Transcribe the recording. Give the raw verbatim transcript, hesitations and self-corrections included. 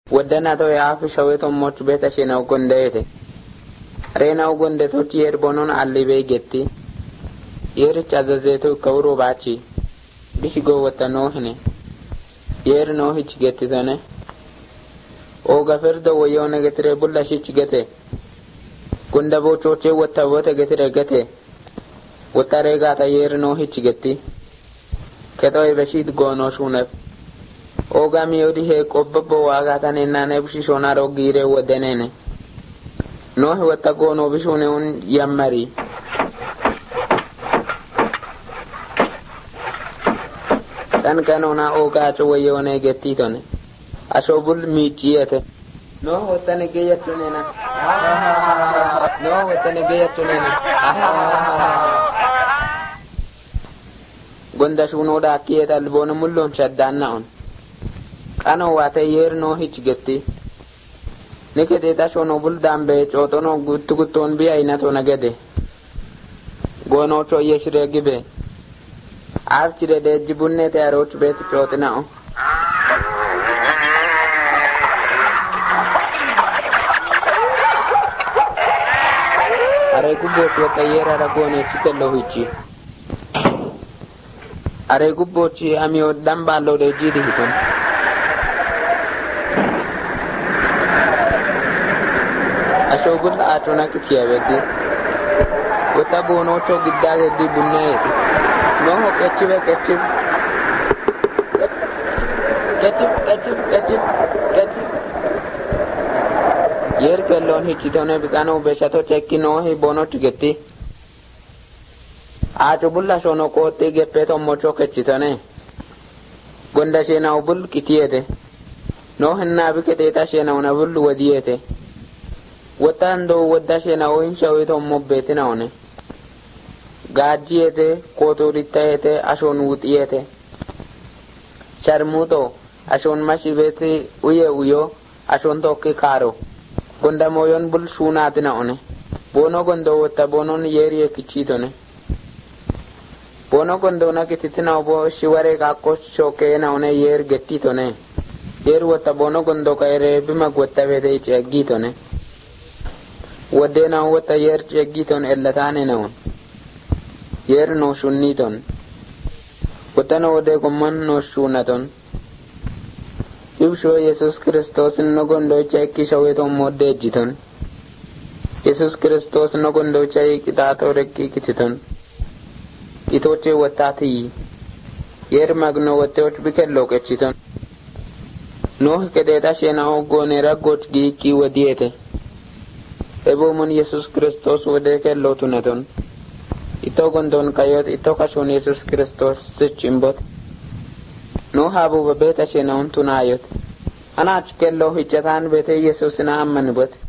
ودنا تو يعرف شويتهم موت بيت شينا وقنديته رينا وقندته تير بونون علي بيجتي يرچ عززيتو كورو باتشي بيشي قوة نوهني ير نوهي چگتي تاني او غفرد ويونا گتره بلا شي چگته قندبو چوچه وطا وطا گتره گته وطا ريگاتا ير نوهي چگتي كتوي بشيد گونو شونف او غامي يودي هي قبب واغاتا ننانه بشي شونا رو گيره ودنينه نوه وطا گونو بشونه un يمري tan kanona o gacho wayone gettitone asobul michiyete no wotane geyatunena no wotane geyatunena gonda shuno da kiyeta albona mullon shaddanna on kano wate yer no hich getti nikete ta shono bul dambe chotono guttu gutton bi ayna to nagede gono to yeshre gibe afchire de jibunne te arot bet chotna o are gubbo to tayera ragone chitello hichi are gubbo chi amio damballo de jidi hiton ashogul atona kitiyawedi otagono to giddage di bunne no ketchive ketchive ketchive ketchive ketchive ketchive yer kellon hichitone bikano beshato chekki no hi bono tigetti acho bulla sono kote geppeto mocho ketchitone gonda shena ubul kitiyete no henna bikete ta shena una bul wadiyete wotando wadda shena o inshawito mobbetina one gaajiyete kotorittayete ashon wutiyete sharmuto ashon mashibete uye uyo ashon tokki karo gonda moyon bul sunatina one bono gondo wota bonon yeriye kichitone bono gondo na kititina bo shiware ga kochoke na one yer gettitone yer wota bono gondo kaire bima gotta vede chegitone wadena wota yer chegitone ellatane na on yer no shunniton wotano wode gomman no shunaton ibsho Jesus Christos no gondo cheki shaweto modde jiton Jesus Christos no gondo cheki kitato rekki kititon kitoche watati yer magno wotot bikello kechiton no kedeta shena ogone ragot gi ki wadiete ebo mon Jesus Christos wode kello tunaton ito gondon kayot ito kasun Jesus Christos sichimbot no habu babeta shena untunayot ana chkello hijatan bete Jesus na ammanbot